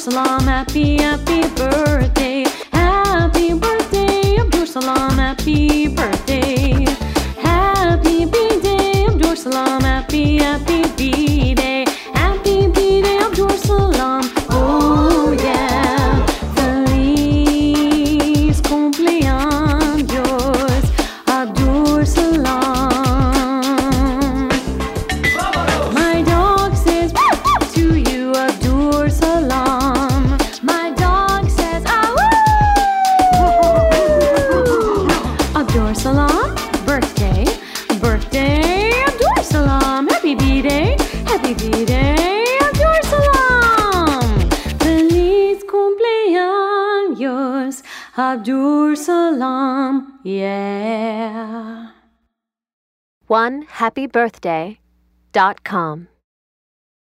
Salam, happy, happy birthday. Happy birthday, Abdur Salam, happy birthday. Happy B-Day, Abdur Salam, happy, happy B-Day. Happy B-Day, Abdur Salam, oh yeah. Feliz cumpleaños, Abdur Salam. My dog says to you, Abdur Salam. My dog says, Abdur Salam, birthday, birthday, Abdur Salam. Happy B-Day, happy B-Day, Abdur Salam. Feliz cumpleaños, Abdur Salam, yeah. OneHappyBirthday.com